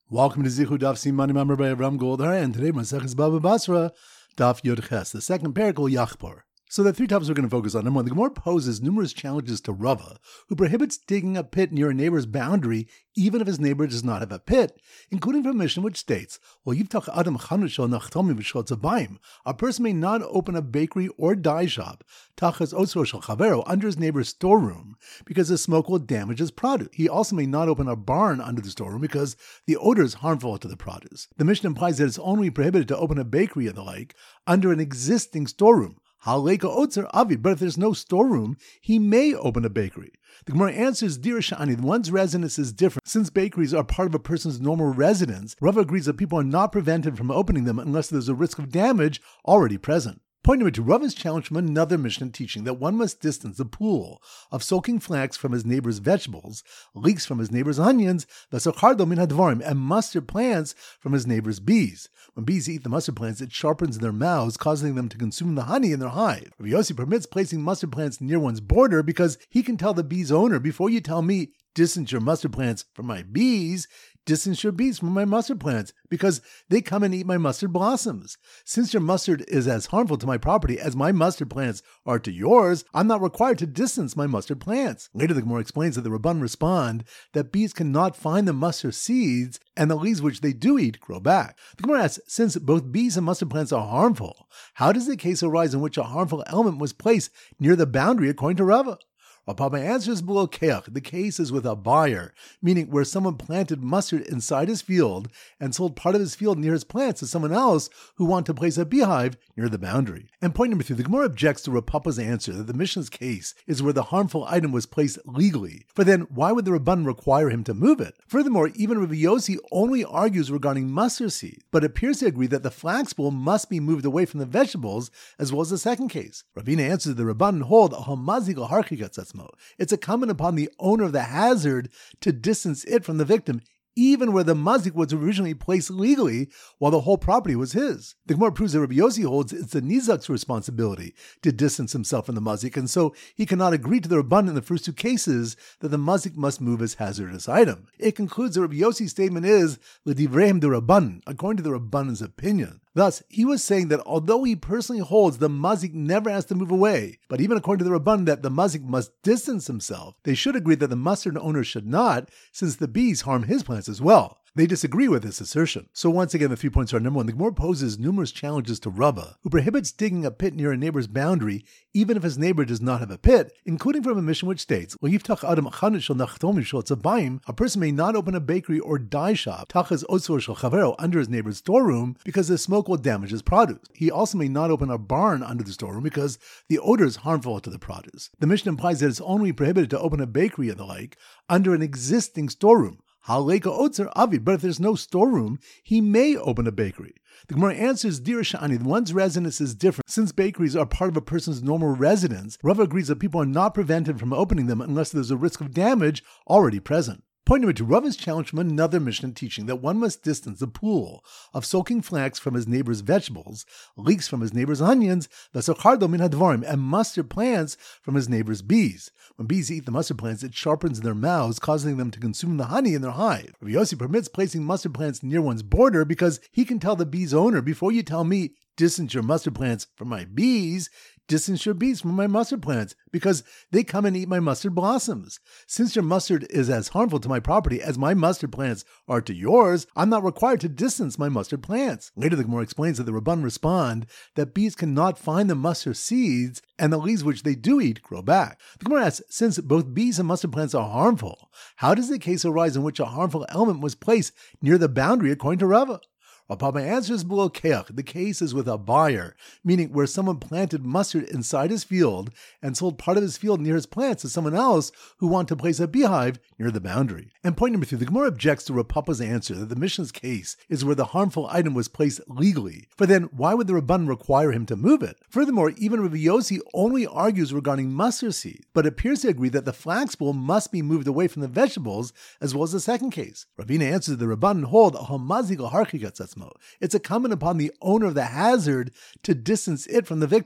Welcome to Zichu Daf Simani Mamar by Avram Goldhar, and today Masechus Baba Basra, Daf Yod Ches, the second paracle Yachpor. So the three topics we're going to focus on. Number one, the Gemara poses numerous challenges to Rava, who prohibits digging a pit near a neighbor's boundary, even if his neighbor does not have a pit, including from a mission which states, "Well, Yiftach Adam Chanusho Nachtomi V'Shotzabayim." A person may not open a bakery or dye shop, Tachas Osro Shel Chavero, under his neighbor's storeroom, because the smoke will damage his produce. He also may not open a barn under the storeroom because the odor is harmful to the produce. The mission implies that it's only prohibited to open a bakery and the like under an existing storeroom. But if there's no storeroom, he may open a bakery. The Gemara answers, Dir Sha'ani, one's residence is different. Since bakeries are part of a person's normal residence, Rava agrees that people are not prevented from opening them unless there's a risk of damage already present. Point number two, Rava's challenge from another Mishnah teaching that one must distance the pool of soaking flax from his neighbor's vegetables, leeks from his neighbor's onions, and mustard plants from his neighbor's bees. When bees eat the mustard plants, it sharpens their mouths, causing them to consume the honey in their hive. Rabbi Yossi permits placing mustard plants near one's border because he can tell the bee's owner, before you tell me, distance your mustard plants from my bees, distance your bees from my mustard plants, because they come and eat my mustard blossoms. Since your mustard is as harmful to my property as my mustard plants are to yours, I'm not required to distance my mustard plants. Later, the Gemara explains that the Rabban respond that bees cannot find the mustard seeds, and the leaves which they do eat grow back. The Gemara asks, since both bees and mustard plants are harmful, how does the case arise in which a harmful element was placed near the boundary according to Rava? Papa answers below keach. The case is with a buyer, meaning where someone planted mustard inside his field and sold part of his field near his plants to someone else who wanted to place a beehive near the boundary. And point number three, the Gemara objects to Rav Papa's answer that the Mishnah's case is where the harmful item was placed legally. For then, why would the Rabban require him to move it? Furthermore, even Rabbi Yossi only argues regarding mustard seed, but appears to agree that the flax bowl must be moved away from the vegetables, as well as the second case. Ravina answers the Rabban and hold it's incumbent upon the owner of the hazard to distance it from the victim, even where the mazik was originally placed legally, while the whole property was his. The Gemara proves that Rabbi Yossi holds it's the nizak's responsibility to distance himself from the mazik, and so he cannot agree to the Rabban in the first two cases that the mazik must move his hazardous item. It concludes that Rabbi Yossi's statement is l'divreim de Rabban, according to the Rabban's opinion. Thus, he was saying that although he personally holds the mazik never has to move away, but even according to the Rabban that the mazik must distance himself, they should agree that the mustard owner should not, since the bees harm his plants as well. They disagree with this assertion. So once again, the 3 points are: number one, the Gemara poses numerous challenges to Rava, who prohibits digging a pit near a neighbor's boundary, even if his neighbor does not have a pit, including from a mission which states, "Well, Yiftach Adam Chanusho Nachtomi V'Shotzabayim." A person may not open a bakery or dye shop, Tachas Osro Shel Chavero, under his neighbor's storeroom, because the smoke will damage his produce. He also may not open a barn under the storeroom because the odor is harmful to the produce. The mission implies that it's only prohibited to open a bakery and the like under an existing storeroom. But if there's no storeroom, he may open a bakery. The Gemara answers, Dir Sha'ani, one's residence is different. Since bakeries are part of a person's normal residence, Rava agrees that people are not prevented from opening them unless there's a risk of damage already present. Point number two, Rava's challenge from another Mishnah teaching that one must distance the pool of soaking flax from his neighbor's vegetables, leeks from his neighbor's onions, and mustard plants from his neighbor's bees. When bees eat the mustard plants, it sharpens their mouths, causing them to consume the honey in their hive. Rabbi Yossi permits placing mustard plants near one's border because he can tell the bee's owner, before you tell me, distance your mustard plants from my bees, distance your bees from my mustard plants, because they come and eat my mustard blossoms. Since your mustard is as harmful to my property as my mustard plants are to yours, I'm not required to distance my mustard plants. Later, the Gemara explains that the Rabban respond that bees cannot find the mustard seeds, and the leaves which they do eat grow back. The Gemara asks, since both bees and mustard plants are harmful, how does the case arise in which a harmful element was placed near the boundary according to Rava? Papa answers below keach. The case is with a buyer, meaning where someone planted mustard inside his field and sold part of his field near his plants to someone else who wanted to place a beehive near the boundary. And point number three, the Gemara objects to Rav Papa's answer that the Mishnah's case is where the harmful item was placed legally. For then, why would the Rabban require him to move it? Furthermore, even Rabbi Yossi only argues regarding mustard seed, but appears to agree that the flax bowl must be moved away from the vegetables, as well as the second case. Ravina answers the Rabban and hold, it's incumbent upon the owner of the hazard to distance it from the victim,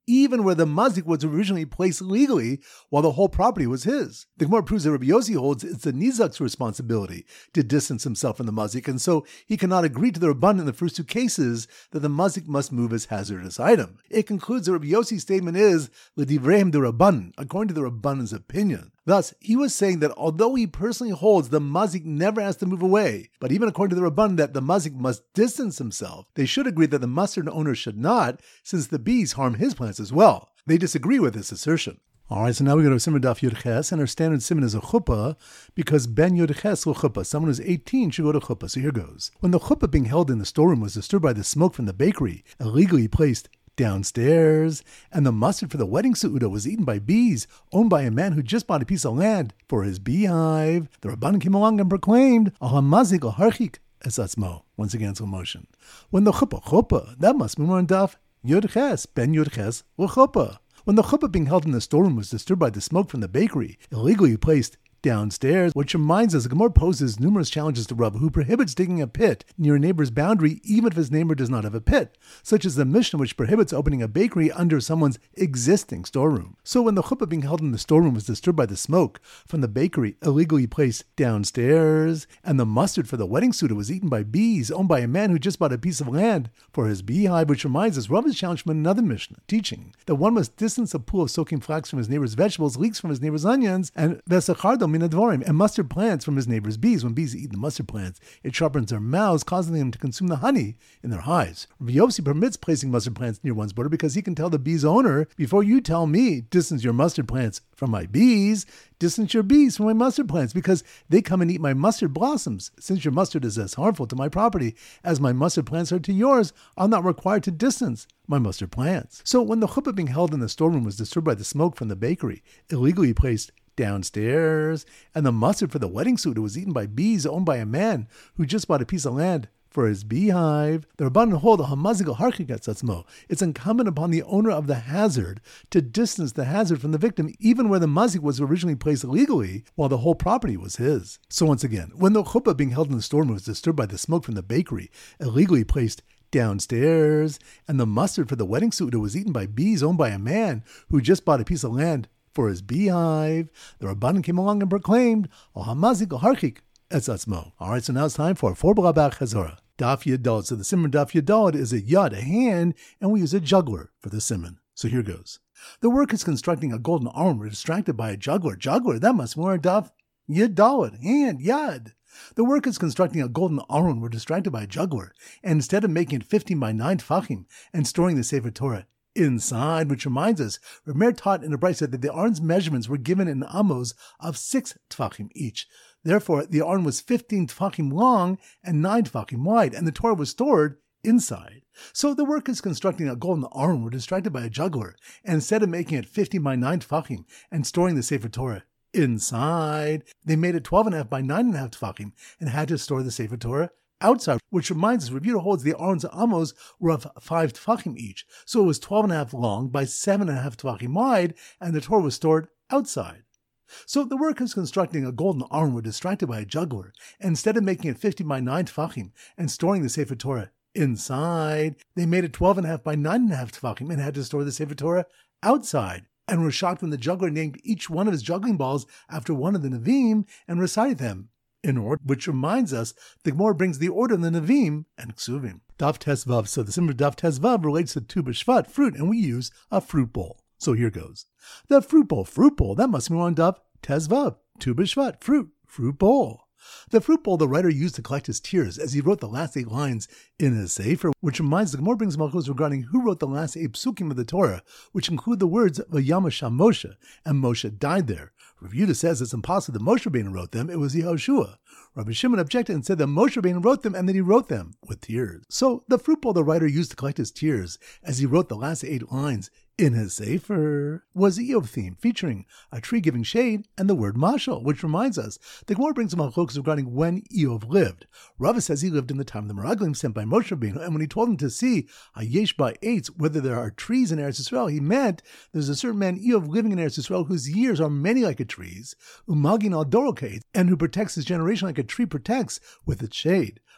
even where the mazik was originally placed legally while the whole property was his. The Gemara proves that Rabbi Yossi holds it's the nizak's responsibility to distance himself from the mazik, and so he cannot agree to the Rabban in the first two cases that the mazik must move his hazardous item. It concludes that Rabbi Yossi's statement is l'divrehim de Rabban, according to the Rabban's opinion. Thus, he was saying that although he personally holds the mazik never has to move away, but even according to the Rabban that the mazik must distance himself, they should agree that the mustard owner should not, since the bees harm his plants as well. They disagree with this assertion. Alright, so now we go to Simon Daf Yud Ches, and our standard Simon is a chuppah, because Ben Yud Ches will chuppah. Someone who's 18 should go to chuppah. So here goes. When the chuppah being held in the storeroom was disturbed by the smoke from the bakery, illegally placed downstairs, and the mustard for the wedding su'udah was eaten by bees owned by a man who just bought a piece of land for his beehive, the Rabban came along and proclaimed, Al hamazik al harchik esatzmo. Once again, slow motion. When the chuppah, that must be more in Daf Yud Ches, Ben Yud Ches l'chuppah. When the chuppah being held in the storeroom was disturbed by the smoke from the bakery, illegally placed downstairs, which reminds us the Gemara poses numerous challenges to Rav, who prohibits digging a pit near a neighbor's boundary even if his neighbor does not have a pit, such as the Mishnah which prohibits opening a bakery under someone's existing storeroom. So when the chuppah being held in the storeroom was disturbed by the smoke from the bakery illegally placed downstairs, and the mustard for the wedding suitor was eaten by bees owned by a man who just bought a piece of land for his beehive, which reminds us Rav is challenged from another Mishnah, teaching that one must distance a pool of soaking flax from his neighbor's vegetables, leeks from his neighbor's onions, and vesachardo and mustard plants from his neighbor's bees. When bees eat the mustard plants, it sharpens their mouths, causing them to consume the honey in their hives. Rabbi Yossi permits placing mustard plants near one's border because he can tell the bee's owner, before you tell me, distance your mustard plants from my bees, distance your bees from my mustard plants, because they come and eat my mustard blossoms. Since your mustard is as harmful to my property as my mustard plants are to yours, I'm not required to distance my mustard plants. So when the chuppah being held in the storeroom was disturbed by the smoke from the bakery, illegally placed downstairs, and the mustard for the wedding suitor was eaten by bees owned by a man who just bought a piece of land for his beehive, the Rabbanan hold a hamazik al harchik esatzmo. It's incumbent upon the owner of the hazard to distance the hazard from the victim, even where the mazik was originally placed illegally, while the whole property was his. So once again, when the chuppah being held in the storeroom was disturbed by the smoke from the bakery, illegally placed downstairs, and the mustard for the wedding suitor was eaten by bees owned by a man who just bought a piece of land for his beehive, the Rabbanan came along and proclaimed, Al hamazik al harchik esatzmo. Alright, so now it's time for 4 B'Rabach Chazorah. Daf Yadal. So the simon Daf Yadal is a yad, a hand, and we use a juggler for the simon. So here goes. The workers constructing a golden arm were distracted by a juggler. Juggler, that must be more Daf Yadal, hand, yad. The workers constructing a golden aron were distracted by a juggler, and instead of making it 15 by 9 tfachim and storing the Sefer Torah inside, which reminds us, Rameir taught in the Brisa that the aron's measurements were given in amos of 6 tfachim each. Therefore, the aron was 15 tfachim long and 9 tfachim wide, and the Torah was stored inside. So the workers constructing a golden aron were distracted by a juggler, and instead of making it 15 by 9 tfachim and storing the Sefer Torah inside, they made it 12.5 by 9.5 tfachim and had to store the Sefer Torah outside, which reminds us, Rabbi Yehuda holds the aron's amos were of 5 tfachim each, so it was 12.5 long by 7.5 tfachim wide, and the Torah was stored outside. So the workers constructing a golden aron were distracted by a juggler, and instead of making it 50 by 9 tfachim and storing the Sefer Torah inside, they made it 12.5 by 9.5 tfachim and had to store the Sefer Torah outside, and were shocked when the juggler named each one of his juggling balls after one of the Nevi'im and recited them in order, which reminds us the Gemara brings the order of the Nevi'im and Ksuvim. Daf Tesvav. So the symbol Daf Tesvav relates to Tu B'Shvat, fruit, and we use a fruit bowl. So here goes. The fruit bowl, that must be on Daf Tesvav, Tu B'Shvat, fruit bowl. The fruit bowl the writer used to collect his tears as he wrote the last 8 lines in his Sefer, which reminds the Gemara brings malchus regarding who wrote the last 8 psukim of the Torah, which include the words V'yamasham Moshe, and Moshe died there. Rav Yehuda says it's impossible that Moshe Rabbeinu wrote them, it was Yehoshua. Rabbi Shimon objected and said that Moshe Rabbeinu wrote them and that he wrote them with tears. So the fruit bowl the writer used to collect his tears as he wrote the last 8 lines in his Sefer was the Eov theme, featuring a tree giving shade and the word mashal, which reminds us the Gemara brings a malchus regarding when Eov lived. Rava says he lived in the time of the Meraglim sent by Moshe Rabbeinu, and when he told him to see a yesh by eitz, whether there are trees in Eretz Yisrael, he meant there's a certain man Eov living in Eretz Yisrael whose years are many like a tree's, umagin al dorokate, and who protects his generation like a tree protects with its shade.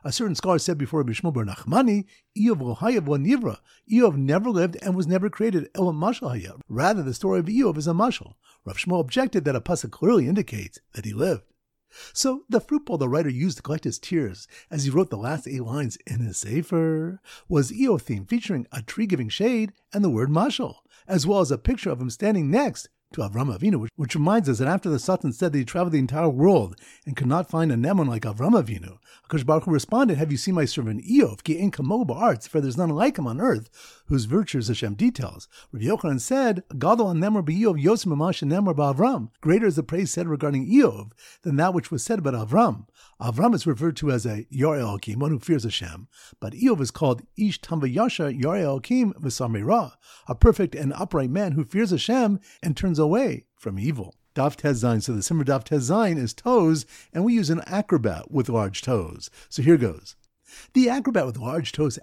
A certain scholar said before Rabbi Shmuel bar Nachmani, Eov lo hayav lo nivra. Eov never lived and was never created. El mashal hayav. Rather, the story of Eov is a mashal. Rav Shmuel objected that a pasuk clearly indicates that he lived. So the fruit bowl the writer used to collect his tears as he wrote the last 8 lines in his sefer was Eov theme featuring a tree giving shade and the word mashal, as well as a picture of him standing next to Avram Avinu, which reminds us that after the Satan said that he traveled the entire world and could not find a Neman like Avram Avinu, HaKadosh Baruch Hu responded, "Have you seen my servant Eov? Ki ein kamo ba'aretz, for there's none like him on earth, whose virtues Hashem details." Rabbi Yochanan said, "Gadol nemar b'Eov yosem mamash nemar ba'Avram." Greater is the praise said regarding Eov than that which was said about Avram. Avram is referred to as a Yarei Elokim, one who fears Hashem, but Eov is called Ish Tam V'Yasher Yarei Elokim V'Samei Ra, a perfect and upright man who fears Hashem and turns away from evil. Daf Tez Zayin. So the Simmer Daf Tez Zayin is toes, and we use an acrobat with large toes. So here goes. The acrobat with large toes,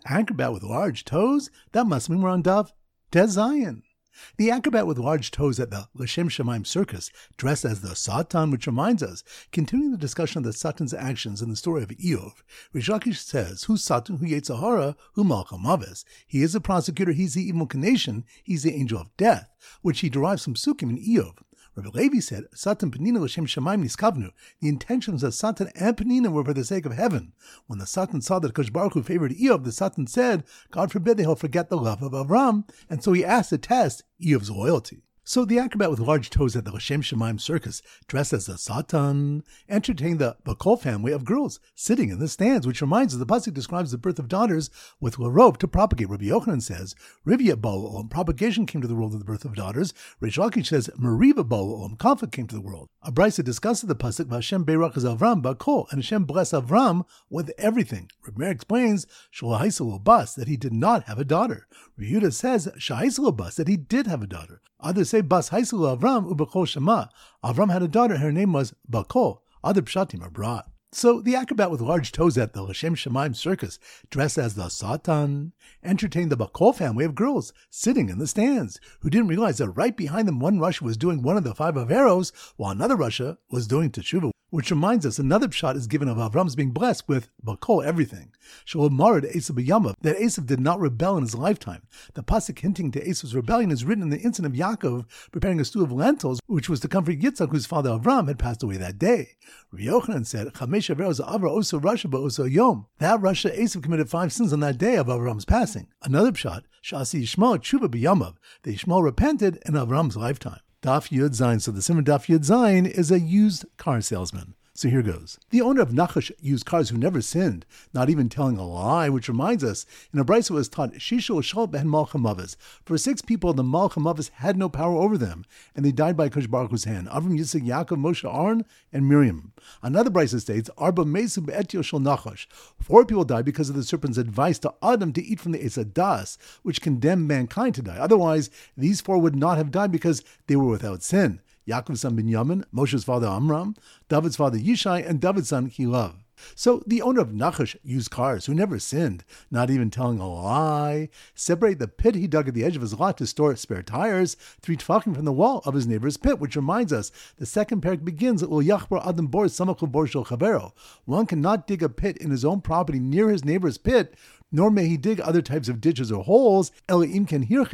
that must mean we're on Daf Tez Zayin. The acrobat with large toes at the L'Shem Shemaim circus, dressed as the Satan, which reminds us, continuing the discussion of the Satan's actions in the story of Eov, Rish Lakish says, "Who's Satan, who Yetzirah, who Malcham Aves? He is the prosecutor, he's the evil inclination, he's the angel of death," which he derives from Sukkim in Eov. Rabbi Levi said, Satan Penina L'Shem Shemaim Niskavnu. The intentions of Satan and Penina were for the sake of heaven. When the Satan saw that HaKadosh Baruch Hu favored Eov, the Satan said, God forbid that he'll forget the love of Avram, and so he asked to test Eov's loyalty. So the acrobat with large toes at the L'Shem Shemaim circus, dressed as the Satan, entertained the Bakol family of girls sitting in the stands, which reminds us the pasuk describes the birth of daughters with larov to propagate. Rabbi Yochanan says, Rivia Ba'olam, propagation came to the world of the birth of daughters. Rish Lakish says, Meriva Ba'olam, conflict came to the world. A brisa discusses the pasuk, Hashem Beirach as Avram Bakol, and Hashem blessed Avram with everything. Rabbi Meir explains, Shalahaisel Bas, that he did not have a daughter. Rabbi Yehuda says, Shahaisel Bas, that he did have a daughter. Others say Bas Haisel Avram Ubakol Shema. Avram had a daughter, her name was Bakol. Other pshatim are brought. So the acrobat with large toes at the L'Shem Shemaim circus, dressed as the Satan, entertained the Bakol family of girls sitting in the stands, who didn't realize that right behind them one Russia was doing one of the 5 Averos, while another Russia was doing Teshuvah. Which reminds us another pshat is given of Avram's being blessed with Bakol everything. Shalom Marad Esav b'Yamav, that Esav did not rebel in his lifetime. The pasuk hinting to Esav's rebellion is written in the incident of Yaakov preparing a stew of lentils, which was to comfort Yitzchak, whose father Avram had passed away that day. Rabbi Yochanan said, Chamesh Averos Avra Oso Rasha Ba'oso Yom. That Russia Esav committed 5 sins on that day of Avram's passing. Another pshat, Shasi Yishmael Tshuva b'Yamav, that Yishmael repented in Avram's lifetime. Daf Yud Zayin. So the Simmer Daf Yud Zayin is a used car salesman. So here goes. The owner of Nachash used cars who never sinned, not even telling a lie, which reminds us, in a brisa was taught, Shisho Shal Ben Malcham Avis. For 6 people, the Malcham Avis had no power over them, and they died by HaKadosh Baruch Hu's hand. Avram, Yitzchak, Yaakov, Moshe, Aaron, and Miriam. Another brisa states, Arba Mesu Be'etio Shel Nachash. 4 people died because of the serpent's advice to Adam to eat from the Eitz Hadas, which condemned mankind to die. Otherwise, these 4 would not have died because they were without sin. Yaakov's son Binyamin, Moshe's father Amram, David's father Yishai, and David's son Hilav. So the owner of Nachash used cars who never sinned, not even telling a lie, separate the pit he dug at the edge of his lot to store spare tires 3 tefachim from the wall of his neighbor's pit, which reminds us the second parak begins, Ul Yachbar Adam Bor Samach Bor Shel Chavero. One cannot dig a pit in his own property near his neighbor's pit, nor may he dig other types of ditches or holes, unless he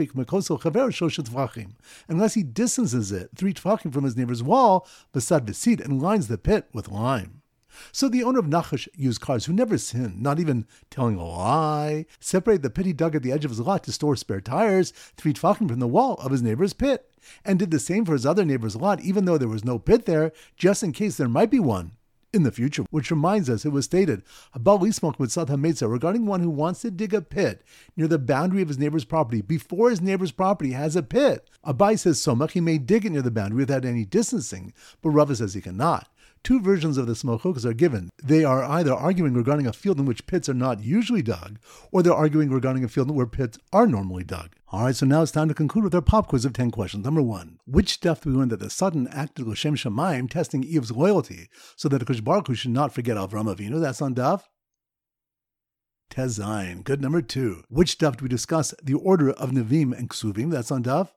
distances it 3 tefachim from his neighbor's wall, besad v'sid, and lines the pit with lime. So the owner of Nachash used cars who never sinned, not even telling a lie, separate the pit he dug at the edge of his lot to store spare tires 3 tefachim from the wall of his neighbor's pit, and did the same for his other neighbor's lot, even though there was no pit there, just in case there might be one in the future, which reminds us it was stated, regarding one who wants to dig a pit near the boundary of his neighbor's property before his neighbor's property has a pit. Abai says Somach, he may dig it near the boundary without any distancing, but Rava says he cannot. 2 versions of the smochukas are given. They are either arguing regarding a field in which pits are not usually dug, or they're arguing regarding a field where pits are normally dug. Alright, so now it's time to conclude with our pop quiz of 10 questions. Number 1. Which stuff do we learn that the Satan acted L'Shem Shemaim, testing Eve's loyalty, so that HaKadosh Baruch Hu should not forget Avram Avinu? That's on Daf Tez Zayin. Good. Number 2. Which stuff do we discuss the order of Nevim and Ksuvim? That's on Daf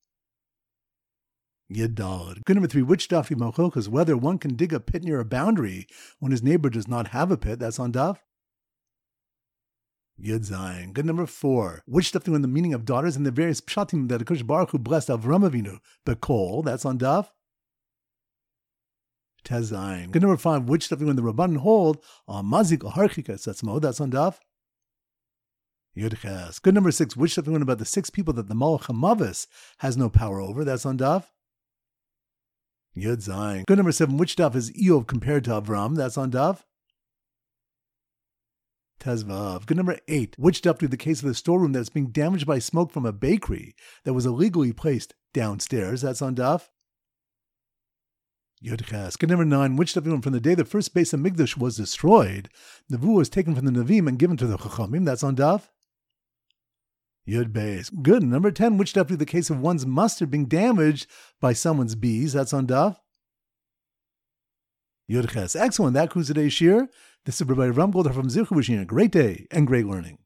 Yedalad. Good. Number 3. Which daf is whether one can dig a pit near a boundary when his neighbor does not have a pit? That's on Daf Yud Zayin. Good number 4. Which stuff do we know the meaning of daughters and the various pshatim that HaKadosh Baruch Hu blessed Avram Avinu? Bekol, that's on Daf. Tez Zayin. Good number 5. Which stuff do we know the Rabbanan hold on Mazik or Harchikas? That's on Daf. Yud Ches. Good number 6. Which stuff do we know about the 6 people that the Malach HaMavis has no power over? That's on Daf. Yud Zayin. Good number 7. Which daf is Eov compared to Avram? That's on Daf. Tezvav. Good number 8. Which daf do the case of the storeroom that's being damaged by smoke from a bakery that was illegally placed downstairs? That's on Daf. Yud Ches. Good number 9. Which daf do from the day the first base of Migdash was destroyed, Nevuah was taken from the Nevi'im and given to the Chachamim? That's on Daf. Yud Beis. Good. Number 10. Which daf do the case of one's mustard being damaged by someone's bees? That's on Daf. Yud Ches. Excellent. That concludes today's shir. This is Rabbi Avram Goldar from Zirchu, wishing you a great day and great learning.